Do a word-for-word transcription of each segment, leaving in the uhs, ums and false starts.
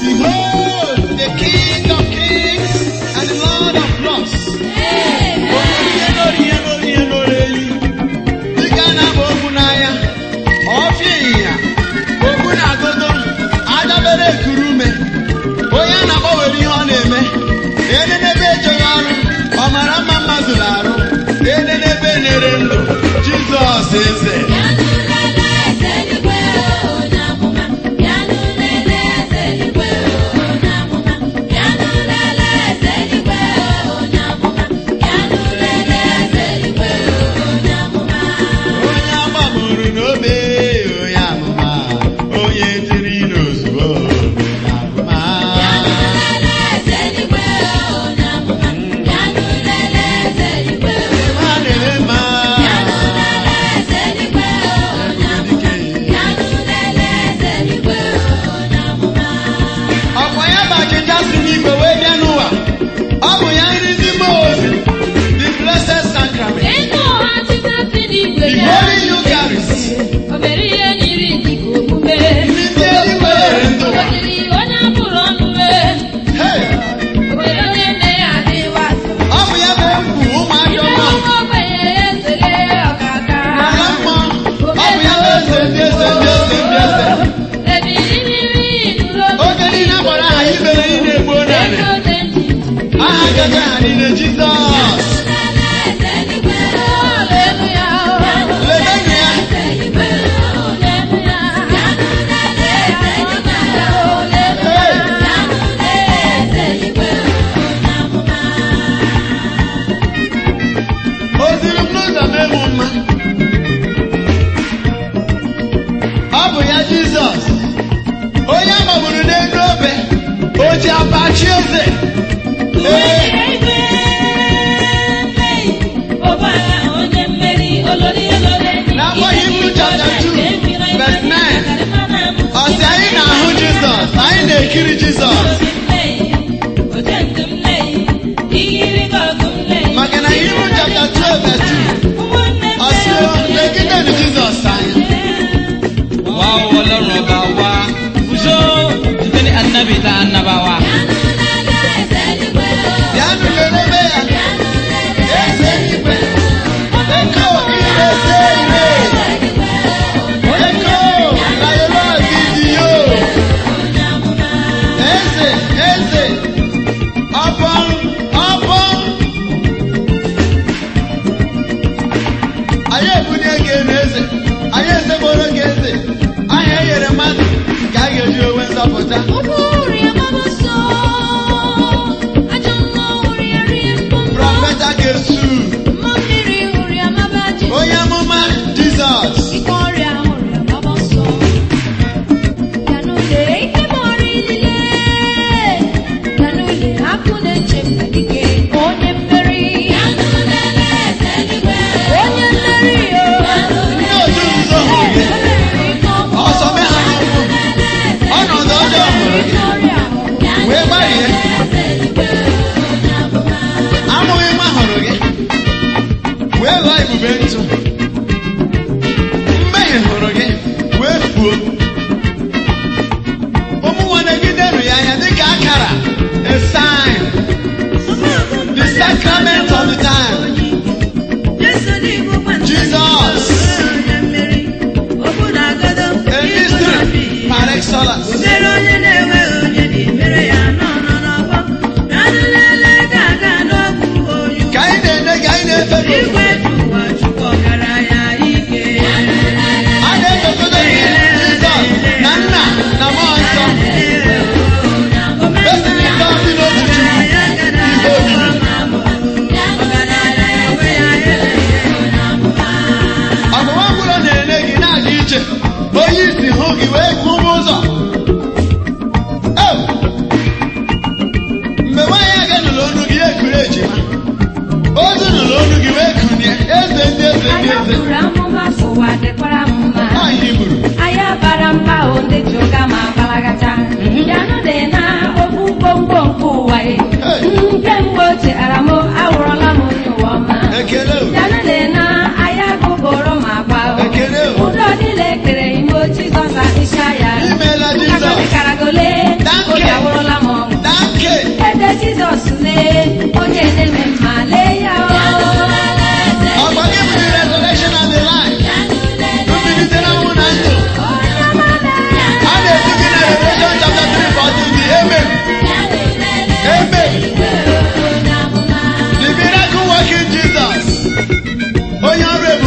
Behold, the King of Kings and the Lord of Lords. Dịka a na-abụ okwu n'anya, ọfịa ịnyịnya, okwu na-agụgụ, adabere ekuru ume, onye a na-agbanwere ihe ọ na-eme, enenebe ejeghị ọrụ, ọ mara mma mmadụ na-arụ, enenebe nyere ndụ, Jizọs eze.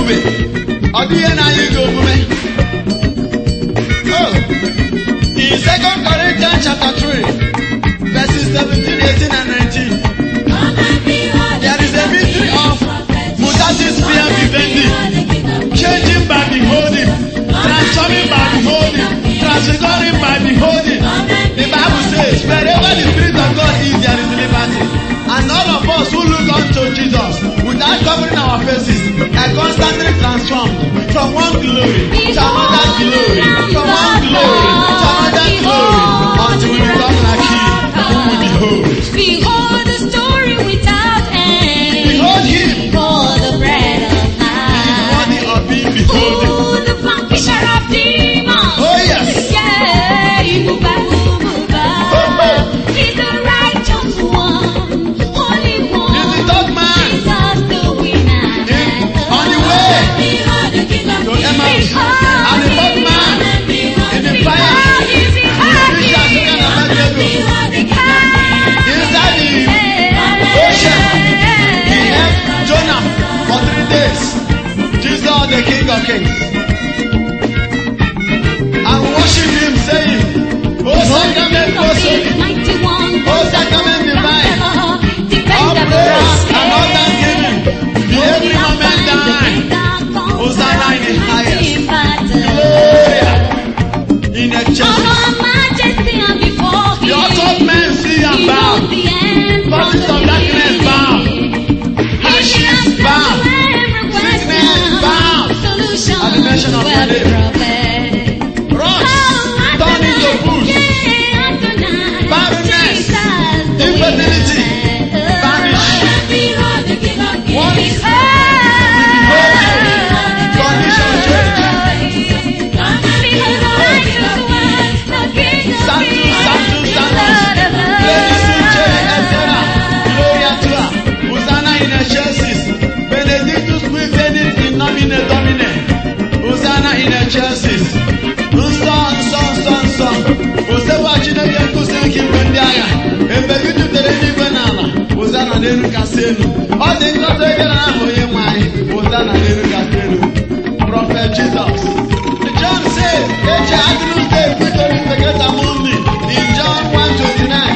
ebube. Ọ dị ihe na-anyị gị omume. Oh, in Second Corinthians chapter three, verses seventeen, eighteen, and nineteen, there is a mystery of mutatis fear vivendi, changing by beholding, transforming by beholding, transfiguring by beholding. The Bible says, wherever the Spirit of God is, there is liberty. And all of us who look unto Jesus, without covering our faces, are constantly transformed from one glory to another glory, from one glory to another glory, until we become like Him whom we behold. Behold the story without end. Behold Him. For the bread of He is life. worthy of being beholden. Oh, the vanquisher of demons. Oh yes. Yeah, Ibuba, Ibuba. He's the righteous one, Holy one. He's the third man. Jesus the winner. In- on the way Behold the King of to Kings. Emmaus. And the fourth man in the fire. Behold him, behold He shall take an advantage. Behold the King. Inside the ocean, he helped Jonah for three days. Jesus, the King of Kings. And worship Him, saying, O sacrament, O sacrament, Mighty one, O sacrament divine, all defender of praise us. and all thanksgiving be every moment thine. Hosanna in the highest. Gloria in the chest. The author of men see and bow. Forces of darkness bow. Hardships bow. Sickness bow. At the mention of your name. Rocks turn into bush. Barrenness, infertility, vanish. Once condition change. Sanctus, Sanctus, Sanctus. Benedictus, et cetera. Gloria tua. Hosanna in excelsis. Benedictus qui venit in nomine Domine. Hosanna in excelsis. Nsọ, nsọ, nsọ, nsọ. Osekwa Chineke nkuzi nke igwe ndị agha. Mgbe gị dutere n'igwe n'ala. Hosanna n'elu kasị elu. Ọ dị ngọzi ebere n'aha onye nwe anyị. Hosanna n'elu kasị elu. Prophet Jesus. John says, Eche Adonai day quickly integrate among me. In John one twenty-nine.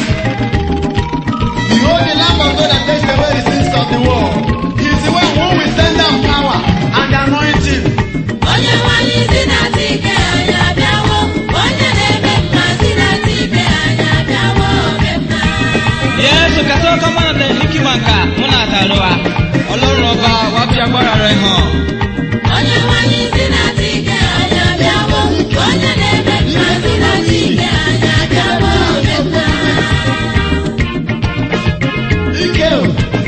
Behold the Lamb of God that takes away the sins of the world. He is the one who will send down power and anointing. Onye nwanyị si na ike anyị abịawo, onye na-eme mma si na ike anyị abịawo oge mma. Yesu katoka mwana na hekima nka muna atalua Ọlọ́run ọba wa fi agbára rẹ̀ hàn. Onye nwanyị si na ike anyị abịawo, onye na-eme mma si na ike anyị abịawo oge mma. Ike o.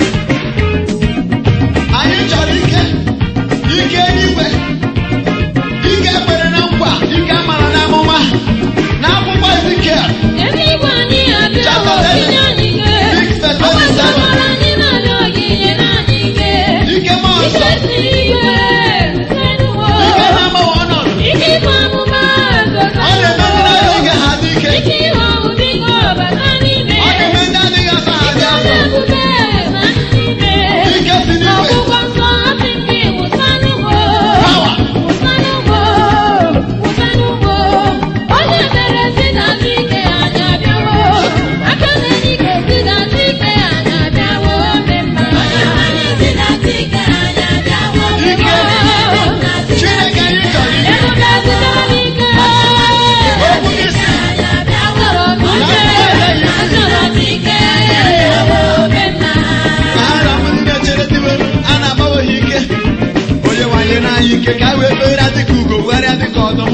Anyị chọrọ ike. Ike eluigwe. Ike kwere na nkwa. Ike amara n'amụma. N'akwụkwọ Ezikiel. Eluigwe anyị abịawo, inye anyị ike. Six verse Ọgbakọ twenty-seven. mara anyị na-arịọ onyinye na anyị ike. Ike mmụọ nsọ. Ike si n'igwe, kwenuwo. Ike na-agbanwe ọnọdụ. Ike ịgba amụma, Ọ na-eme ndị na-adịghị ha dị ike. ike ihe ọhụụ biko bata n'ime. Ọ na-eme ndị adịghị asa ha dị afọ. Ebube na n'ime. Ike si n'igwe. Ọgwụgwọ nsọ asị gị wụsa n'ugbo. Power. Wụsa n'ugbo. Wụsa n'ugbo. Onye mere si na ike anyị abịawo. Aka na-enye ike si na ike anyị abịawo ome mma. Onye nwanyị si na ike anyị abịawo. Ike. Chineke anyị chọrọ ike. Ebube zụtara m ike. Okwu gị si. Achọrọ m ike. Achọrọ m ike. Obe mma. Ka ha rapụ ndị na-echere diwelu, a na-agbawe ha ike. Onye nwanyị n'anya ike ka ha wee kpegharịa dịka ugo gwarịa dịka ọdụm.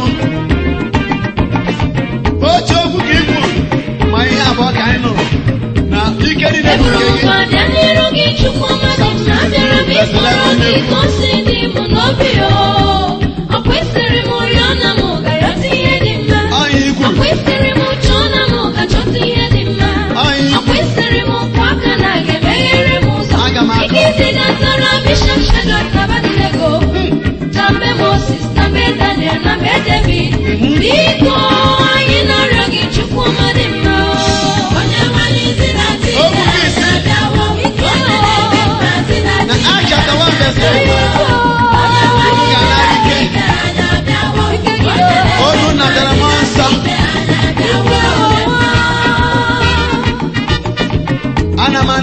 Otu okwu ka i kwuru ma ihe abụọ ka anyị nụrụ na ike niile bụ nke gị. Bịa n'iru gị Chukwu mmadụ na abịara m ịkọrọ gị ka o si dị m n'obi o. Ọ kwesịrị m oriọna m ga-arịọta ihe dị mma. Ọnya Ọ ikwu. kwesịrị m chọna m ga-achọta ihe dị mma. Ọnya Ọ ikwu. kwesịrị m nkwa aka na ga-emeghere m ụzọ. Aga m akụ. Ike isi gatara Bishọp Shadrach na Abednego. Na mbe Moses, na mbe Daniel, na mbe David. Biko anyị na-arịọ gị Chukwu mmadụ mma o. Onye nwanyị si na Okwu gị si. abịawo. Onye na-eme mma si na Na Acts chapter one verse eight.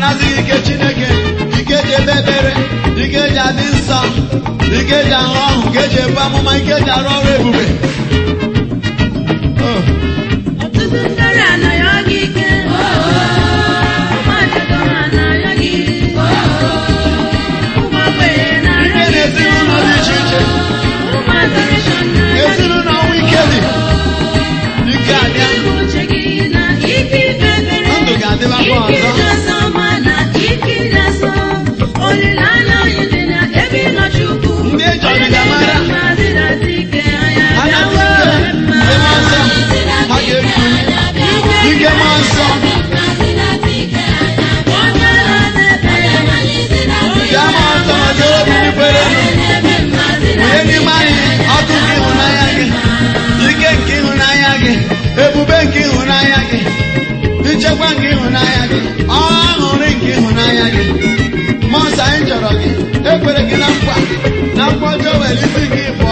na-asị gị ike Chineke, ike ji ebe ekpere, ike ji adị nsọ, ike ji ahụ ọhụ, ike ji ebu amụma, ike ji arụ ọrụ ebube. Oh. Ọtụtụ ndị ọrịa anaghị gị ike. Ụmụ ajadu anaghị gị. Ụmụ ogbenye na-arịọ Ike gị. n'ezinụlọ dị iche iche, Ụmụ adoration na-arịọ gị. ezinụlọ ọnwụ ike dị, ike adịa, Ike uche gị na ike ikpe ekpere. ndụ ga-adịbakwa Ike ọzọ. ịdọsa ọma na ike ịdọsa. Olileanya anyị dị na ebe ịnọ Chukwu. Ndị eji ọdịda mara, Mazịrịazị ike anya ha na-adị bịawo ike, mma. ndị mmụọ nsọ, ha ga-eku ike mmụọ nsọ. Onye na-ebe Bịa mmụọ nsọ ma zere obi ndị kwere elu. Onye n'ime anyị ọkụ nke ịhụnanya gị, ike nke ịhụnanya gị, ebube nke ịhụnanya gị, nchekwa nke ịhụnanya gị, ọṅụrị nke ịhụnanya gị. Mmụọ nsọ anyị chọrọ gị, ekwere gị na nkwa, na nkwa ọjọọ were isi gị pụọ.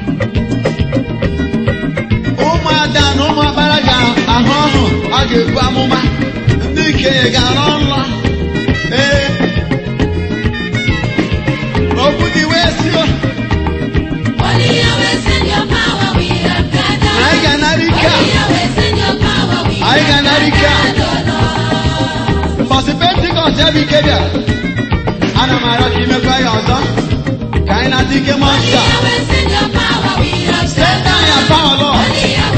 Ụmụada na ụmụakpara ga-ahụ ọhụ, a ga-ebu amụma, ndị ikenye ga-arọ nrọ. Ee, okwu gị wee sio, anyị ga-anara ike a, anyị ga-anara ike a. Mbọsị Pentikọst ya bụ ike bịara, ana m arịọ ka imekwa ya ọzọ, ka anyị nata ike mmụọ nsọ a. Send down your power, Lord.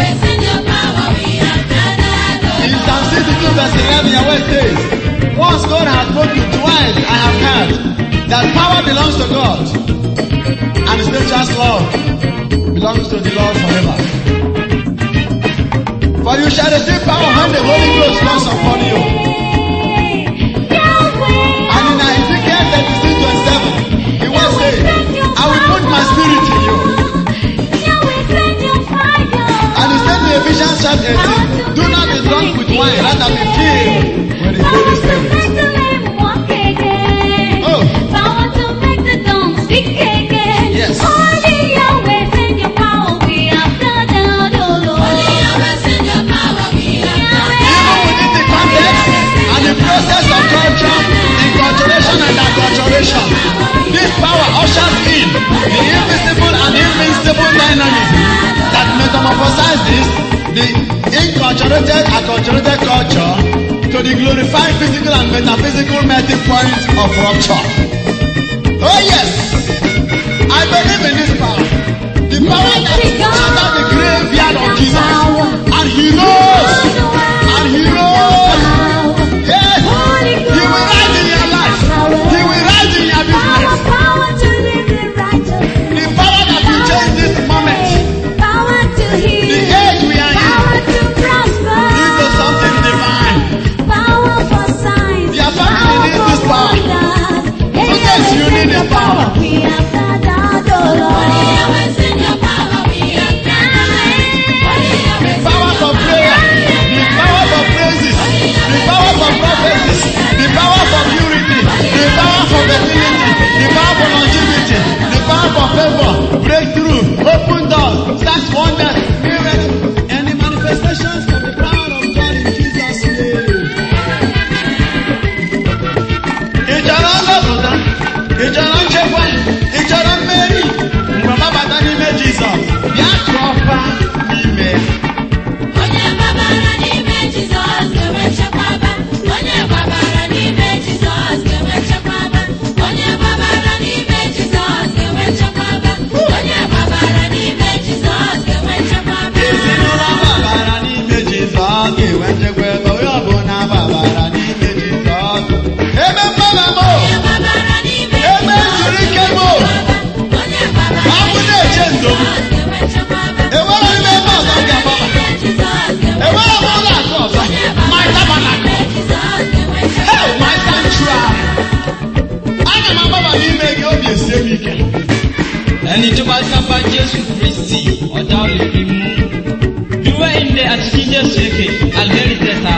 In Psalm sixty-two verse eleven, your word says, once God has spoken, twice I have heard that power belongs to God, and His nature's love belongs to the Lord forever. For you shall receive power when the Holy Ghost comes upon you. And in Ezekiel thirty-six twenty-seven, He will say, I will put my spirit in you. And He said in Ephesians chapter eighteen, do not be drunk with wine, rather be filled with the Holy Spirit. Oh, yes. Even within the context and the process of culture, inculturation and acculturation, this power ushers in the invisible and invincible dynamism that metamorphosizes the inculturated acculturated culture to the glorified physical and metaphysical melting point of rupture. Oh yes, I believe in this power. The power that entered the graveyard of Jesus. And He rose. And He rose. Yes, He will rise in your life. He will rise in your business. The power that will change this moment, the age we are in, into something divine. Your family needs this power. So yes, you need this power. The powers of prayer, the powers of praises, the powers of prophecies, the powers of unity, the power for fertility, the power for longevity, the power for favor, breakthrough, open doors, signs, wonders, miracles, and the manifestations of the power of God in Jesus' name. Ị chọrọ nzọpụta? Ị chọrọ nchekwa? Ị chọrọ mmeri? Mgbe gbabata n'ime Jizọs, bịa tụọ ọkwa n'ime ya. Ezinụlọ gbabara n'ime Jizọs ga-enwe nchekwa ebe onye ọbụla gbabara n'ime Jizọs. Ebe mgbaba m o, ebe zuru ike m o, ọ bụ na-eche ndo m. Enwere m ebe ọzọ m ga-agbaba. Enwere m ụlọ akụ ọzọ. My tabernacle. Hey, my sanctuary. Aga m agbaba n'ime gị, obi esie m ike. ẹni tó bá sábà Jésù Kristi ọ̀dà ò lè fi mú. Dúró ilé àti kí Jésù èké àlẹ́rì tẹ̀sà.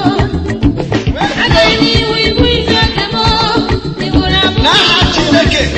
N'aha Chineke,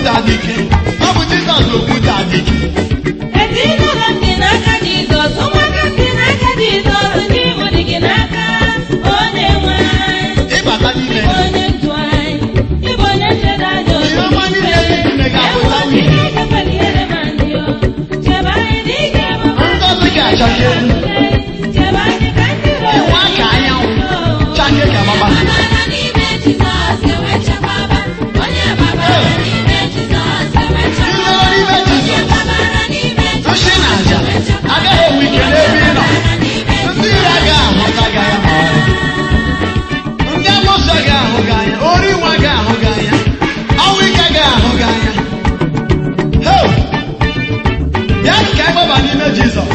okwute adị ike. Ọ bụ Jizọs bụ okwute adị ike. Ezinụlọ m dị n'aka Jizọs, ụmụaka m dị n'aka Jizọs, ndị Igbo dị gị n'aka onye nwe anyị. Ịbata n'ime Ịbụ onye ndu anyị, ịbụ onye nchebe anyị obi ihe ọma niile dị n'ime ga-apụta Ewu n'ime. ihe gafere ihere ma ndị o. Chebe anyị n'ike ọmụma. Ngọzi ga-achake elu. Chebe anyị ka ndị iro Ịwa ka anyanwụ chake ka gbaba. Amara n'ime Jizọs enwe chekwaba. Onye gbabara n'ime Jizọs enwe chekwaba. Ilere n'ime Jizọs. Gbabara n'ime Jizọs Nsị na aja agaghị enwe ike n'ebe ị nọ. Ndị iro agaghị ahụta gị anya ma ọlị. Ndị amụsụ agaghị ahụ gị anya. Ori nwa agaghị ahụ gị anya. Ọnwụ ike agaghị ahụ gị anya. Heo! Bịa ka anyị gbaba n'ime Jizọs.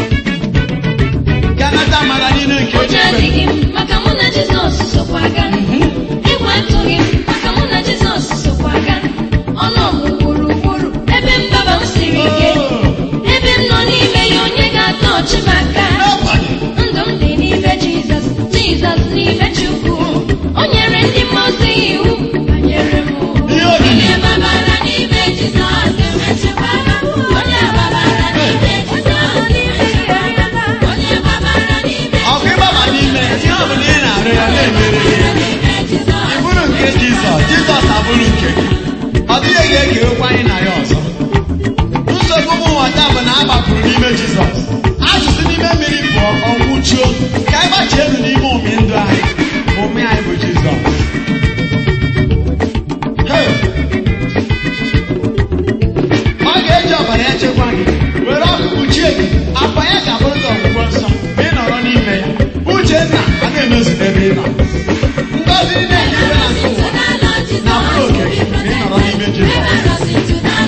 Ka nata amara niile nke Ụjọ eluigwe. adịghị m maka mụ na Jizọs sokwa aga. Egwu atụghị m maka mụ na Jizọs sokwa aga. Ọnụ ọgụ gburugburu ebe mgbaba m siri ike. Ebe m nọ n'ime ya onye ga-atọ ọchị m aka. Nobody. Ndụ m dị n'ime Jizọs, Jizọs n'ime Chukwu. O nyere ndị mmụọ ozi iwu banyere m. Ihe oriri. Onye gbabara n'ime Jizọs enwe chekwaba. Onye gbabara n'ime Jizọs enwe chekwaba. Onye gbabara n'ime Ọkụ ịgbaba n'ime ihe ọ bụla ị na-arụ ya na-emere ya. Ị bụrụ nke Jizọs, Jizọs abụrụ nke gị. Ọ dịghị ga-ekewekwa anyị na ya ọzọ. Nsogbu ụmụ nwata bụ na a gbapụrụ n'ime Jizọs. Asụsụ n'ime mmiri pụọ ọnwụ chuo ka anyị gbachie elu n'ime ụmị ndụ anyị. Ụmị anyị bụ Jizọs. Hey! Ọ ga-eji ọbara ya chekwa gị, were ọkụ kpuchie gị, akwa ya ga-abụrụ gị ọgwụgwọ nsọ ma ị nọrọ n'ime ya. Uchenna a na-emezu ebe ị nọ. Ngọzi niile nke iwe na nke ụwa na-abụrụ oke gị ma ị nọrọ n'ime Jizọs.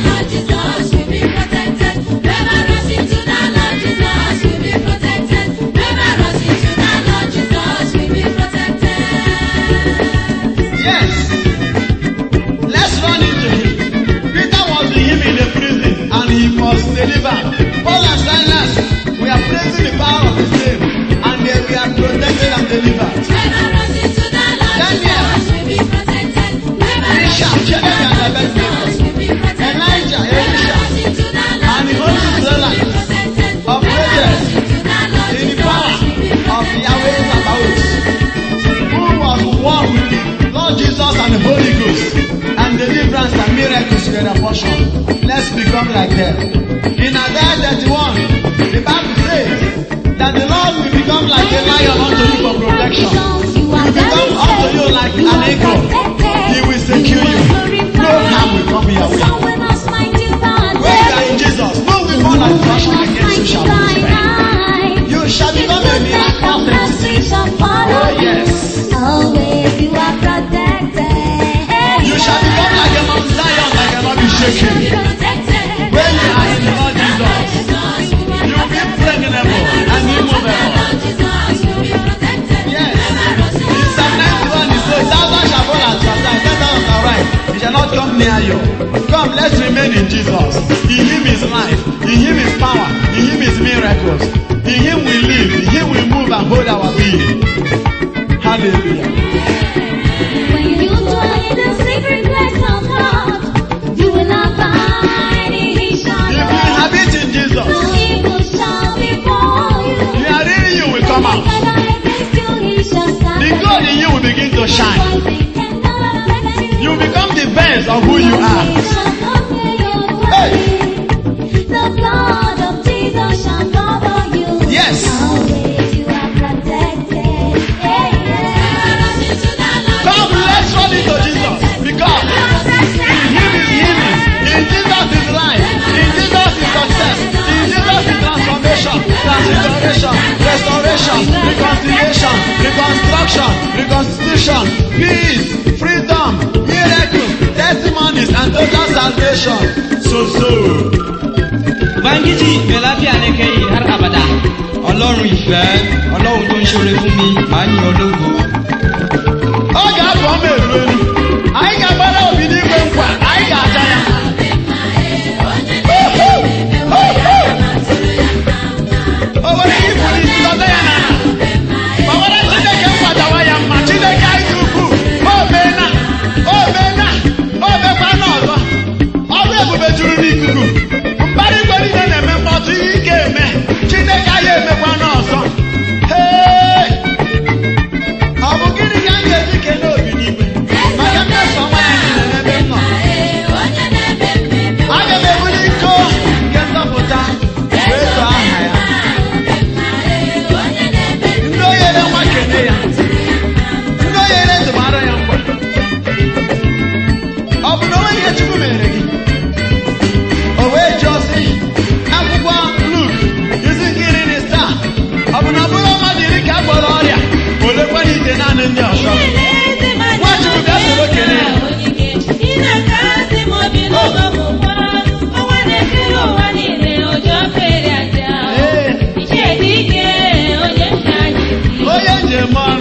Yes. Let's run into him. Peter was with him in the prison and he was delivered. Paul and Silas, we are praising the power of his name and they were protected and delivered. Bishop, Jedediah and Abednego, Elijah, Elisha, and the Holy Israelites operated in the power of Yahweh Sabaoth, who was one with the Lord Jesus and the Holy Ghost, and deliverance and miracles were their portion. Let's become like them. In Isaiah thirty-one, the Bible says that the Lord will become like a lion unto you for protection. He will become unto you like an eagle. He will secure you. No harm will come your way. When you are in Jesus, no weapon of fashion against you shall prosper. You shall become a miracle entity. Oh yes. You shall become like a Mount Zion that cannot be shaken. When you are in the Lord Jesus, you will be impregnable and immovable. Yes. In Psalm ninety-one, it says, thousand shall fall at your side, ten thousand shall rise. It shall not come near you. Come, let's remain in Jesus. In Him is life. In Him is power. In Him is miracles. In Him we live. In Him we move and hold our being. Hallelujah. When you dwell in the secret place of God, you will not find any shall If you inhabit in Jesus, no evil shall befall you. you are really you will come out. The God in you will begin to shine. You become the best of who you are. Hey. The blood of Jesus shall cover you. Yes. Always you are protected. Hey, yeah. Come, let's run into Jesus. Because in Him is healing. In Jesus is life. In Jesus is success. In Jesus is transformation, transfiguration, restoration, reconciliation, reconstruction, reconstitution, peace, freedom, miracles, testimonies, and total salvation. So, so. Ubangiji mai lafiya ne kai har abada. Ọlọ́run ìfẹ́, Ọlọ́run tó ń ṣoore fún mi, màá yìn ọ́ lógo. Ọ ga-abụ ọma elu elu. Anyị ga-agbara obi n'igwe nkwa. Anyị ga-aja ya. O nwere ike ibuli isi lọta ya n'ala. Ma were Chineke nkwadawa ya mma. Chineke anyị dị ukwuu. O meela. O meela. O mekwa n'ọzọ. naanị ndị ọzọ. Nwachukwu bịa soro kene. Onye njem ọrụ.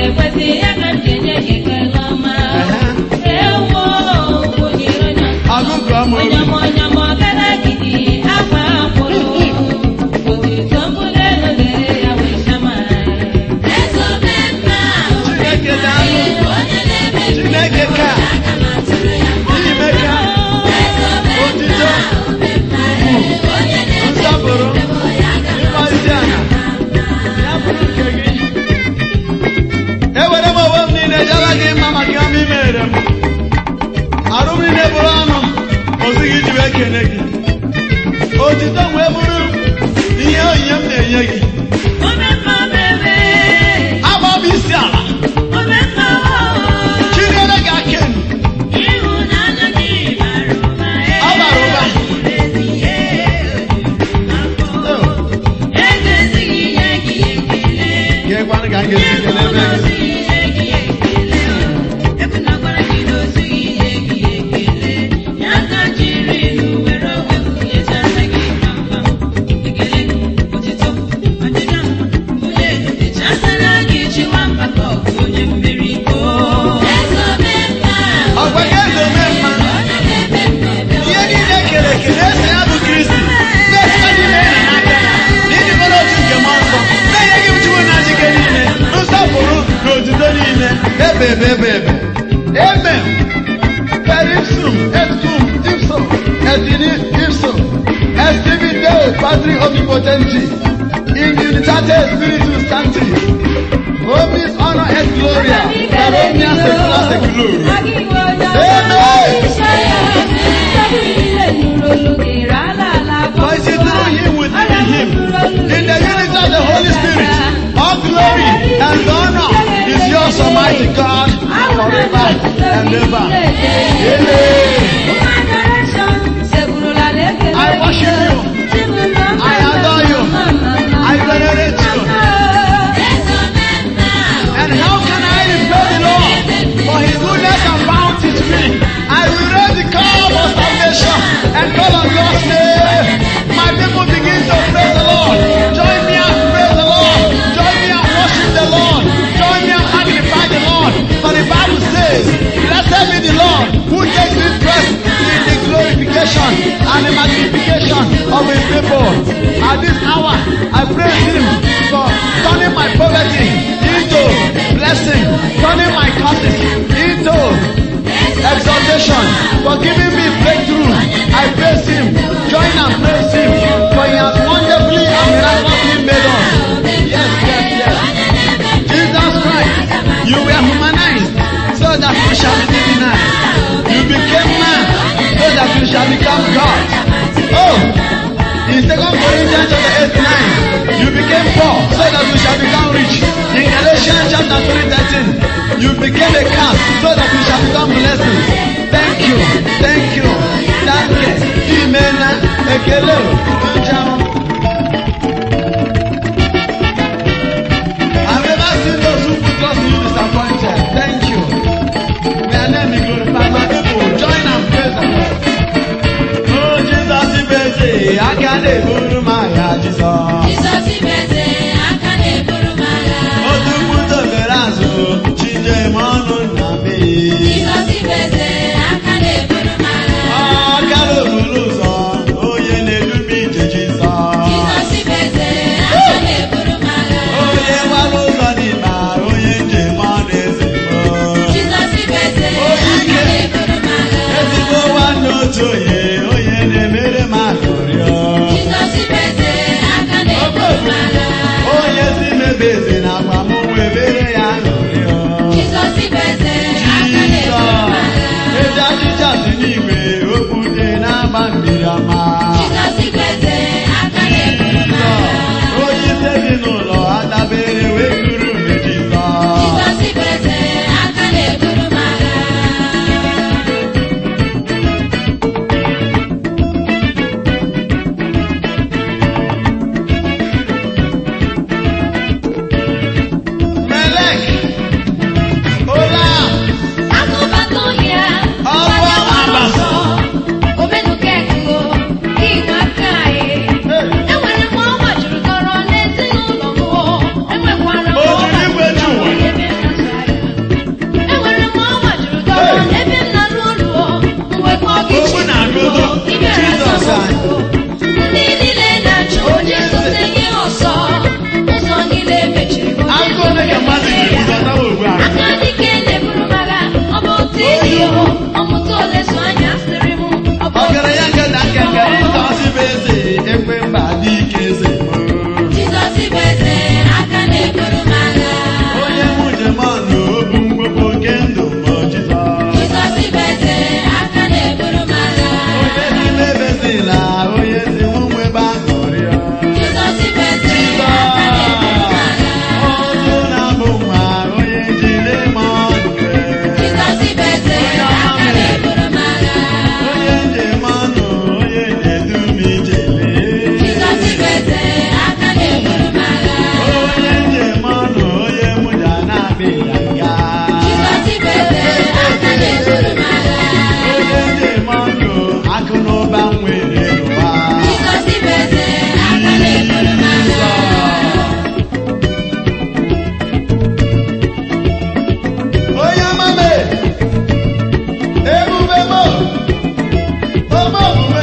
Agụgụ ọmụ obi. Chineke ka ime ka otito nsọpụrụ ịgbazi ala ya bụrụ nke gị. Ewere m onwe m niile jara gị mma maka ọma imere m. Arụ m niile bụrụ ọnụ ozighị iji wee kene gị. Otito wee bụrụ ihe onyinye m na-enye gị. Agba m isi ala. Chinyere gị aka enu. Ọ bara ụba. Ga-ekwanụ ka m ga-esi kele ebe gị. Ọgwa gị eze ome mma. Ihe niile kere ekele ese ya bụ Kristi. Na-esite n'ime ya n'aka ya. N'ịdị mara otu nke mmụọ nsọ. Na-enye gị Chukwu na njike niile. Nsọpụrụ na otuto niile. Ebe ebe ebe ebe. Amen. Per ipsum et cum ipso et in ipso et sibi Deo Patri omnipotenti in unitate spiritus sancti omnis honor et gloria per omnia secula seculorum. Amen. For it is through him, within him, in the unity of the Holy Spirit, all glory and honor is yours, Almighty God, forever and ever. Amen. I worship you. I adore you. I venerate you. And how can I repay the Lord for his goodness and bounty to me? I will raise the call of salvation and call on God's name. My people begin to praise the Lord. Join me and praise the Lord. Join me and worship the Lord. Join me and magnify the Lord. For the Bible says, blessed be the Lord who takes interest in the glorification and the magnification of his people. At this hour, I praise him for turning my poverty into blessing, turning my curses into exaltation, for giving me breakthrough. I praise him. Join and praise him, for he has wonderfully and miraculously made us. Yes, yes, yes. Jesus Christ, you were humanized so that you shall be divinized. You became man so that you shall become God. Oh, in Second Corinthians chapter eight nine, you became poor so that you shall become rich. In Galatians chapter three thirteen, you became a curse so that you shall become blessings. Thank you, thank you, thank you. Amen. Ekele. I've never seen those who put trust in you disappointed. Thank you. May name be glorified. My people, join and praise the Lord. Oh, Jesus is busy. I can't even my Jesus. Jesus is busy. I can't even my Oh, to put the verazo. Chinje mano na me. Jesus is busy. I can't even my Oh, Kalo Buluzo. Oh, ye ne lubi na-akpị ya nga. Jizọs bụ eze aka na-eburu m agha. Onye na-eme ọnụ akụ na ụba nwere n'ụwa. Jizọs bụ eze aka na-eburu m agha. Onye ọma m, ebube m, ome omume,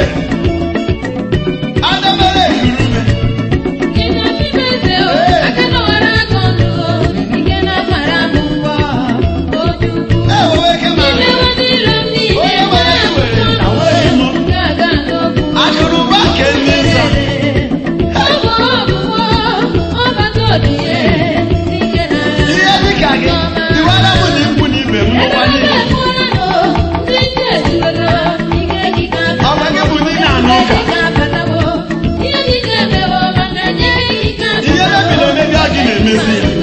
adabere ekuru m. Jizọs bụ eze aka na ọwara aka ọnụ ike na mara m ụwa onye ukwu. Ewewe ike ma m. Imewe n'iro m niile Onye nwere iwe na nwere imo. ga-aga n'okwu. Akụnụba nke ndị nsọ. Ọ bụ ọgwụgwọ ọbata odiye ike na Ihe dịka gị, iwara m na ikwu na ibe m n'ụwa niile. Ọ bụ gị bụ ndị na-anụ ụka. Ihe mebiri omebi a gị na-emezi ya.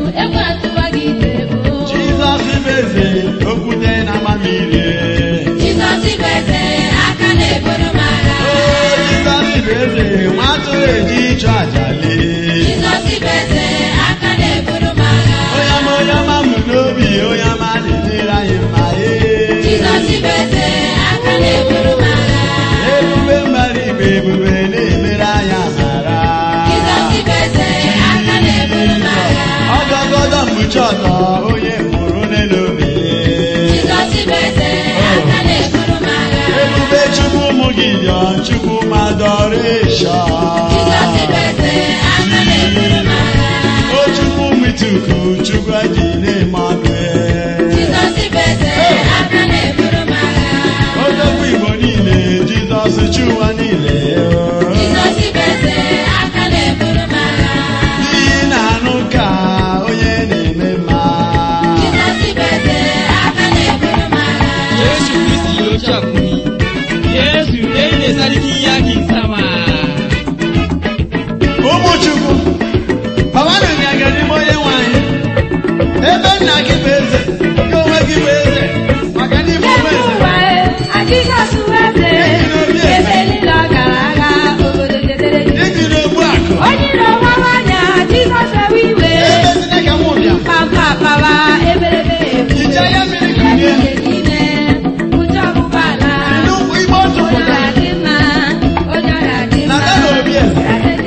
Jizọs bụ eze, okwute na amamihe. Oh, Jizọs bụ eze, nwa atụrụ eji ịchụ aja lee. Onye ama onye ama mụ n'obi, onye ama na-edere anyị mma ee. Ebube mbara igwe ebube na-emere anyị amara. Ọgọgọdọ mkpuchi ọtọ onye mụrụ n'elu obi. Ebube Chukwu ụmụ Gideon, Chukwu Adoration. O Chukwu ụmụ Ituku, Chukwu Ejine Emmanuel. Odogwu Igbo niile, Jizọs Chụwa niile. N'ihi na-anụ ka onye na-eme mma. Yesu Kristi oche akwụghị. Yesu ene sarki yakin sama. Ụmụ Chukwu, papa na nganga n'ime onye nwanyị. Ebe nna gị bụ eze, gị onwe gị bụ eze, maka na ịbụ ụmụ eze. Ịdị n'ogbu akụ. Ebe Chineke mụ bịa. Ije ya mmiri kunie. Nnukwu igbe otu pụta. Na dada obi eze.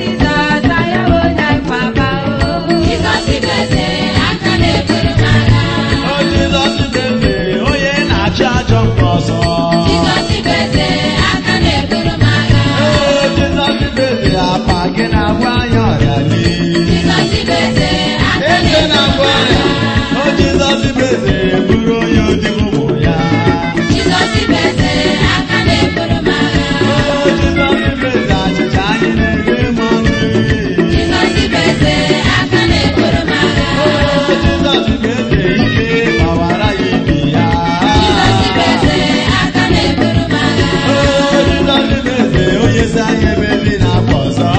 O Jizọs bụ eze, onye na-achị ajọ mba ọzọ. O Jizọs bụ eze, apa gị na-agwa anyị ọrịa lee. Eze na-agwa anyị. O Jizọs bụ eze, bụrụ onye odibo ụmụ ya. O Jizọs bụ eze, achịcha anyị na-ere mmanụ. O Jizọs bụ eze, ike gbawara ya ibi ya. O Jizọs bụ eze, onye si anyị ebe ndị na-apụ ọzọ.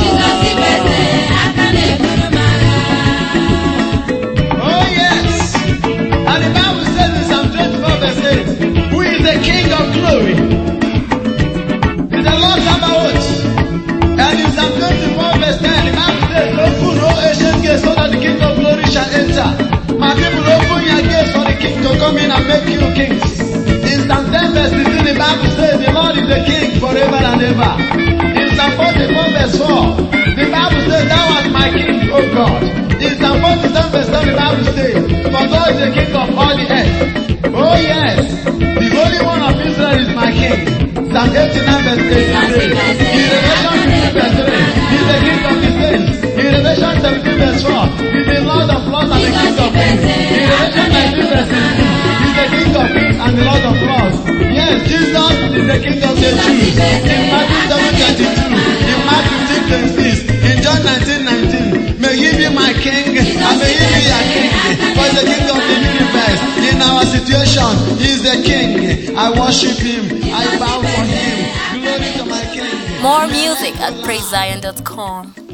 Oh yes. And the Bible says in Psalm twenty-four verse eight, who is the King of glory? Is the Lord Sabaoth. And in Psalm twenty-four verse ten, the Bible says, open, O ancient gates, so that the King of glory shall enter. My people, open your gates for the King to come in and make you kings. In Psalm ten verse fifteen, the Bible says, the Lord is the King forever and ever. In Psalm forty-four verse four, the Bible says, thou art my King, O God. In Psalm forty-seven verse seven, the Bible says, for God is the King of all the earth. Oh yes, the Holy One of Israel is my King. Psalm eighty-nine verse eighty-three. In Revelation fifteen verse three, he is the King of the saints. In Revelation seventeen verse four, he is the Lord of lords and the King of kings. In Revelation nineteen verse sixteen, he is the King of kings and the Lord of lords. Yes, Jesus is the King of the Jews. In Matthew seven twenty-two, in Mark fifteen twenty-six, in John nineteen nineteen, may he be my King and may he be your King. For he is the King of the universe. In our situation, he is the King. I worship him. I bow for him. Glory to my King. More music at praise zion dot com.